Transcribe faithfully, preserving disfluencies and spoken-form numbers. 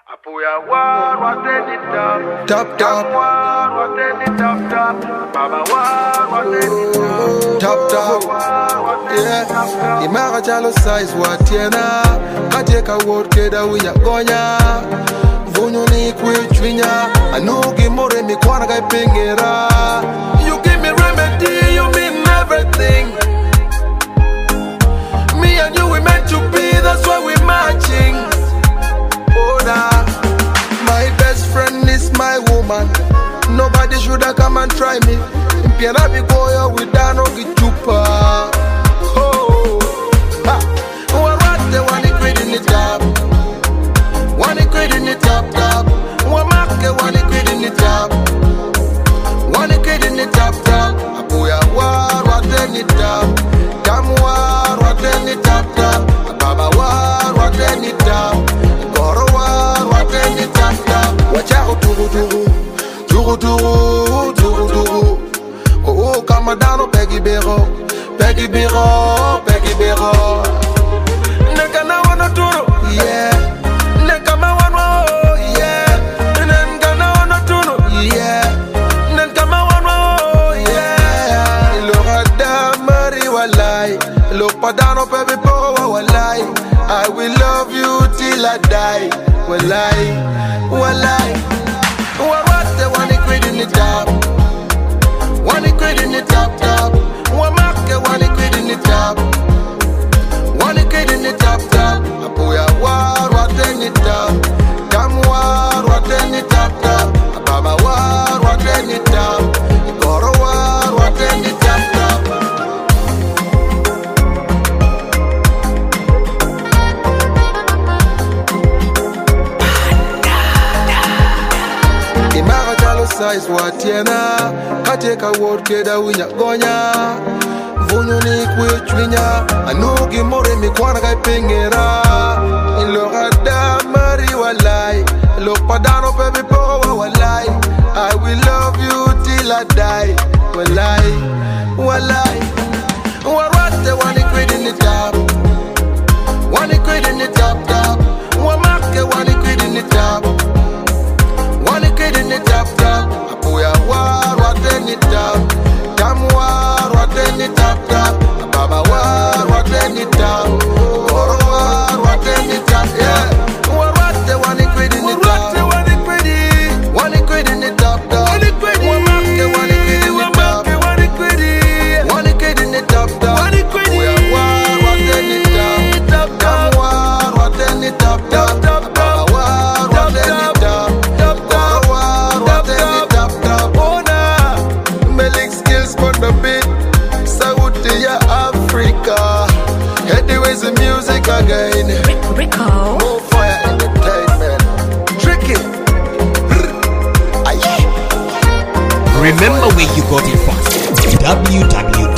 Top top, top top, yeah. Imara chalo size watiena, kateka word keda winya gonya. Vunyo ni kwichwinya, anugi more mi kwana kai pingera. You give me remedy, you mean everything. Me and you we meant to be, that's why we matching. Oh nah. My best friend is my woman. Nobody shoulda come and try me. Impiana bikoyo widano gichupa. Oh, ha. Warate wani quid in the top. Wani quid in the top top. Wamake wani quid in the top. Wani quid in the top top. Abuya war wate in the top. Come war wate in the top top. Baba war wate in the top. Goro war wate in the top top. Wacha tugu tugu. Tugu tugu, tugu tugu. Oh oh, kamadano pegi bero, pegi bero, pegi bero. Neka na wana turu, yeah. Neka ma wana, yeah. Neka na wana turu, yeah. Neka ma wana, yeah. Lo rada mari walai, lo padano pegi bero walai. I will love you till I die, walai, walai. Warate wani quid in the top. Wani quid in the top top. Wamake wani quid in the top. Wani quid in the top top. Abuya war wate in the top. Come war wate in the top top. Baba war wate in the top. Goro war wate in the top top. Imara chalo size watiena, kateka word keda winya gonya. Vunyo ni kwichwinya, anugi more mi kwana kai pingera. Ilo rada mari walai, lo padano pebi powa walai. I will love you till I die, walai, walai. Warate wani quid in the top. Wani quid in the top top. Wamake wani quid in the top. Wani quid in the top top. Abuya war wate in the top. Come war wate in the top top. Baba war wate in the top. Goro war wate in the top, yeah. Warate wani quid in the top. Wani quid in the top top. Wamake wani quid in the top. Wani quid in the top top. Abuya war wate in the top. Come war wate in the top top. Baba war wate in the top. Goro war wate in the top top. Oh nah, Melik skills on the beat. Saudi ya Africa. Anyways the music again. Rico. More fire entertainment. Tricky. Remember where you got it from. w w w